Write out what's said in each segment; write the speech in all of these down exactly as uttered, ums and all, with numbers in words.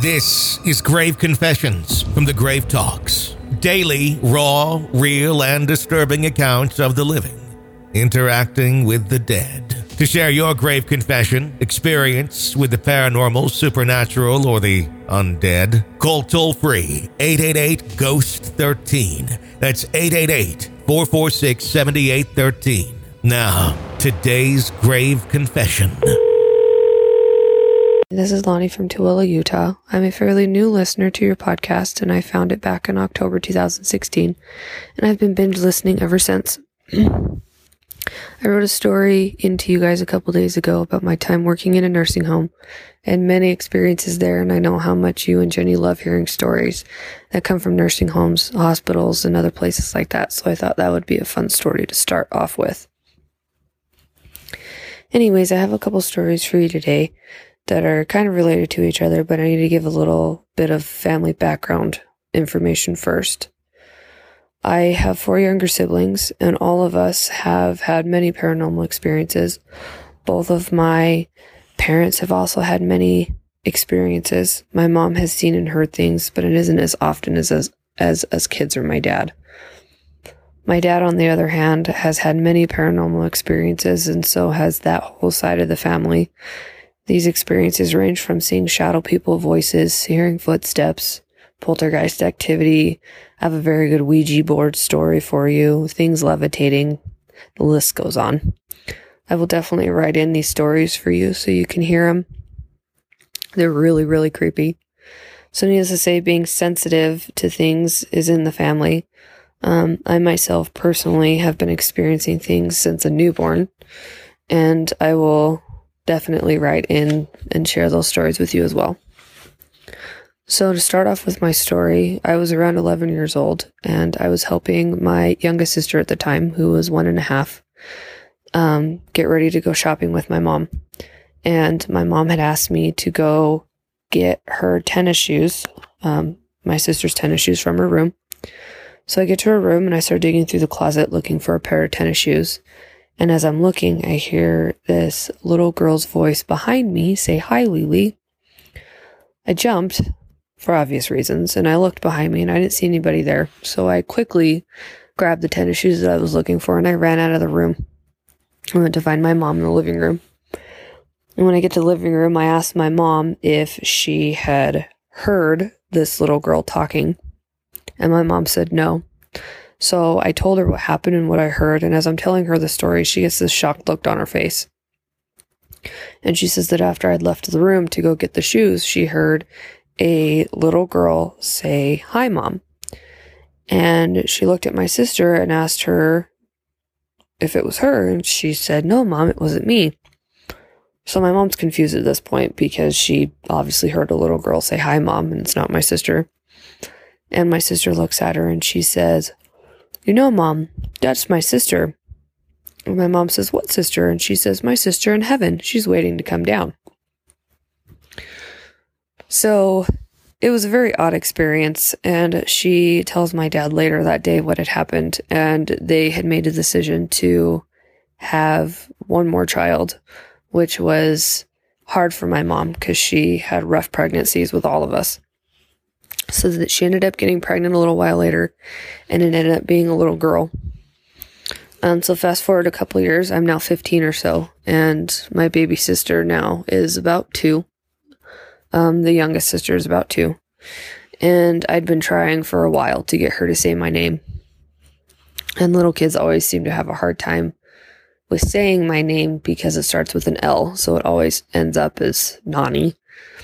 This is Grave Confessions from the Grave Talks. Daily, raw, real, and disturbing accounts of the living interacting with the dead. To share your grave confession, experience with the paranormal, supernatural, or the undead, call toll-free eight eight eight, ghost one three. That's eight eight eight, four four six, seven eight one three. Now, today's grave confession. This is Lonnie from Tooele, Utah. I'm a fairly new listener to your podcast, and I found it back in October two thousand sixteen, and I've been binge listening ever since. I wrote a story into you guys a couple days ago about my time working in a nursing home and many experiences there, and I know how much you and Jenny love hearing stories that come from nursing homes, hospitals, and other places like that, so I thought that would be a fun story to start off with. Anyways, I have a couple stories for you today that are kind of related to each other, but I need to give a little bit of family background information first. I have four younger siblings, and all of us have had many paranormal experiences. Both of my parents have also had many experiences. My mom has seen and heard things, but it isn't as often as as, as us kids or my dad. My dad, on the other hand, has had many paranormal experiences, and so has that whole side of the family. These experiences range from seeing shadow people voices, hearing footsteps, poltergeist activity. I have a very good Ouija board story for you, things levitating. The list goes on. I will definitely write in these stories for you so you can hear them. They're really, really creepy. So needless to say, being sensitive to things is in the family. Um, I myself personally have been experiencing things since a newborn, and I will definitely write in and share those stories with you as well. So to start off with my story, I was around eleven years old, and I was helping my youngest sister at the time, who was one and a half, um, get ready to go shopping with my mom. And my mom had asked me to go get her tennis shoes, um, my sister's tennis shoes from her room. So I get to her room, and I start digging through the closet looking for a pair of tennis shoes. And as I'm looking, I hear this little girl's voice behind me say, "Hi, Lily." I jumped for obvious reasons, and I looked behind me, and I didn't see anybody there. So I quickly grabbed the tennis shoes that I was looking for, and I ran out of the room. I went to find my mom in the living room. And when I get to the living room, I asked my mom if she had heard this little girl talking, and my mom said no. So I told her what happened and what I heard, and as I'm telling her the story, she gets this shocked look on her face. And she says that after I'd left the room to go get the shoes, she heard a little girl say, "Hi, Mom." And she looked at my sister and asked her if it was her, and she said, "No, Mom, it wasn't me." So my mom's confused at this point because she obviously heard a little girl say, "Hi, Mom," and it's not my sister. And my sister looks at her and she says, "You know, Mom, that's my sister." And my mom says, "What sister?" And she says, "My sister in heaven. She's waiting to come down." So it was a very odd experience, and she tells my dad later that day what had happened, and they had made a decision to have one more child, which was hard for my mom because she had rough pregnancies with all of us. So that she ended up getting pregnant a little while later, and it ended up being a little girl. Um, so fast forward a couple of years, I'm now fifteen or so, and my baby sister now is about two. Um, the youngest sister is about two. And I'd been trying for a while to get her to say my name. And little kids always seem to have a hard time with saying my name because it starts with an L, so it always ends up as Nani.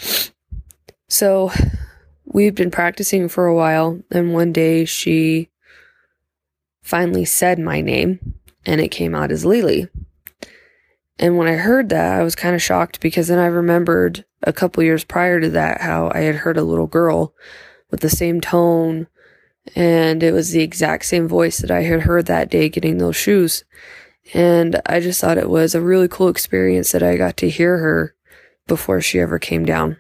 So we've been practicing for a while, and one day she finally said my name, and it came out as Lily. And when I heard that, I was kind of shocked because then I remembered a couple years prior to that how I had heard a little girl with the same tone, and it was the exact same voice that I had heard that day getting those shoes. And I just thought it was a really cool experience that I got to hear her before she ever came down.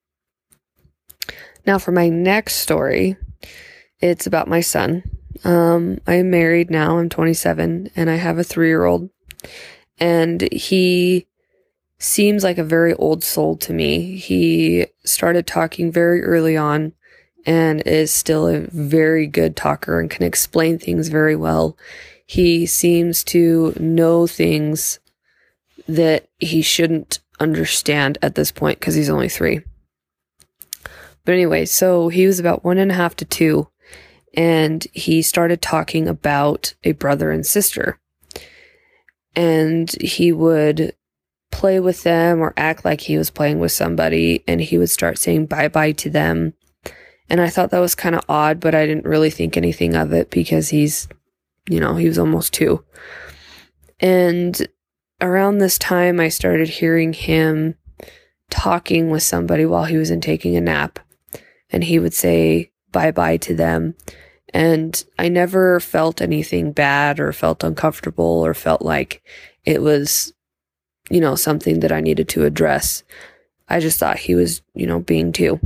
Now for my next story, it's about my son. Um, I'm married now, I'm twenty-seven, and I have a three-year-old. And he seems like a very old soul to me. He started talking very early on and is still a very good talker and can explain things very well. He seems to know things that he shouldn't understand at this point because he's only three. But anyway, so he was about one and a half to two, and he started talking about a brother and sister. And he would play with them or act like he was playing with somebody, and he would start saying bye-bye to them. And I thought that was kind of odd, but I didn't really think anything of it because he's, you know, he was almost two. And around this time, I started hearing him talking with somebody while he was in taking a nap. And he would say bye-bye to them. And I never felt anything bad or felt uncomfortable or felt like it was, you know, something that I needed to address. I just thought he was, you know, being two.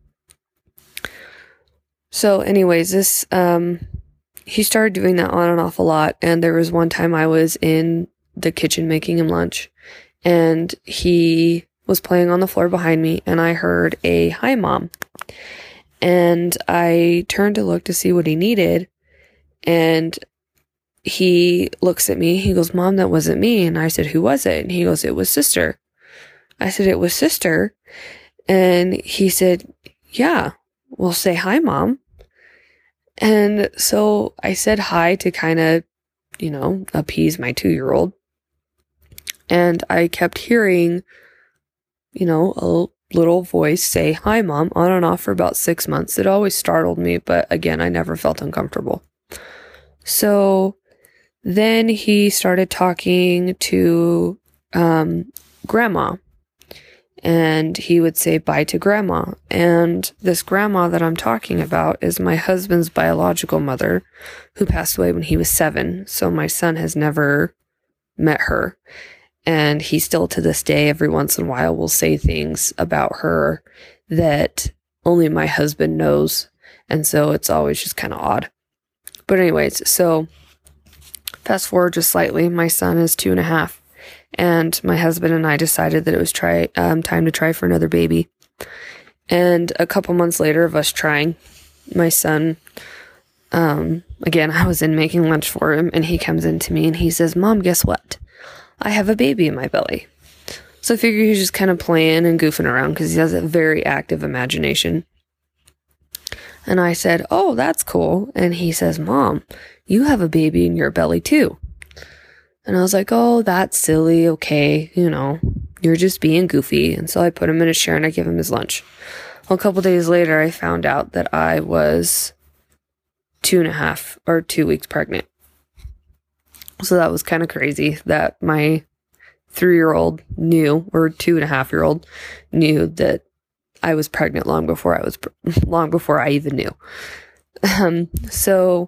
So anyways, this, um, he started doing that on and off a lot. And there was one time I was in the kitchen making him lunch, and he was playing on the floor behind me, and I heard a "Hi, Mom." And I turned to look to see what he needed, and he looks at me. He goes, "Mom, that wasn't me." And I said, "Who was it?" And he goes, "It was Sister." I said, "It was Sister?" And he said, "Yeah, well, say hi, Mom." And so I said hi to kind of, you know, appease my two-year-old. And I kept hearing, you know, a little voice say, "Hi, Mom," on and off for about six months. It always startled me, but again, I never felt uncomfortable. So then he started talking to um, Grandma, and he would say bye to Grandma. And this Grandma that I'm talking about is my husband's biological mother, who passed away when he was seven. So my son has never met her. And he still, to this day, every once in a while will say things about her that only my husband knows. And so it's always just kind of odd. But anyways, so fast forward just slightly, my son is two and a half. And my husband and I decided that it was try um, time to try for another baby. And a couple months later of us trying, my son, um, again, I was in making lunch for him, and he comes in to me and he says, "Mom, guess what? I have a baby in my belly." So I figure he's just kind of playing and goofing around because he has a very active imagination. And I said, "Oh, that's cool." And he says, "Mom, you have a baby in your belly too." And I was like, "Oh, that's silly. Okay, you know, you're just being goofy." And so I put him in a chair and I give him his lunch. Well, a couple days later, I found out that I was two and a half or two weeks pregnant. So that was kind of crazy that my three-year-old knew, or two and a half year old knew that I was pregnant long before I was, long before I even knew. Um, so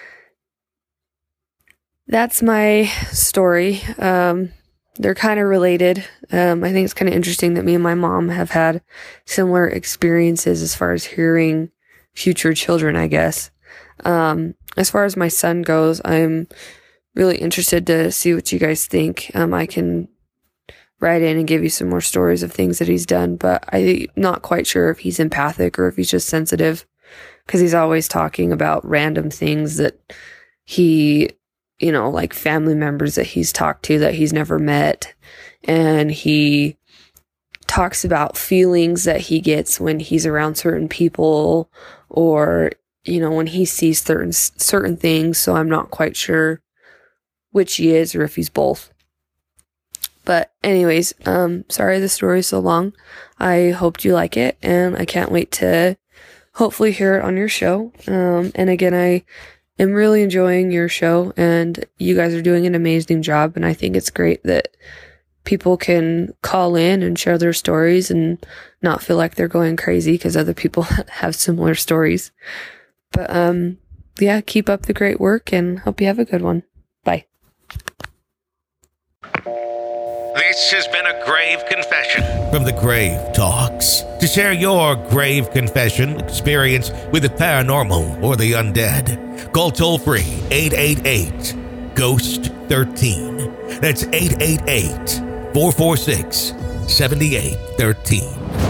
that's my story. Um, they're kind of related. Um, I think it's kind of interesting that me and my mom have had similar experiences as far as hearing future children, I guess. Um, as far as my son goes, I'm really interested to see what you guys think. Um, I can write in and give you some more stories of things that he's done, but I'm not quite sure if he's empathic or if he's just sensitive, because he's always talking about random things that he, you know, like family members that he's talked to that he's never met. And he talks about feelings that he gets when he's around certain people, or, you know, when he sees certain, certain things. So I'm not quite sure which he is or if he's both. But anyways, um, sorry the story is so long. I hoped you like it, and I can't wait to hopefully hear it on your show. Um, and again, I am really enjoying your show, and you guys are doing an amazing job. And I think it's great that people can call in and share their stories and not feel like they're going crazy because other people have similar stories. But um, yeah, keep up the great work, and hope you have a good one. Bye. This has been a grave confession from the Grave Talks. To share your grave confession experience with the paranormal or the undead, call toll-free eight eight eight, ghost one three. That's eight eight eight, four four six, seven eight one three.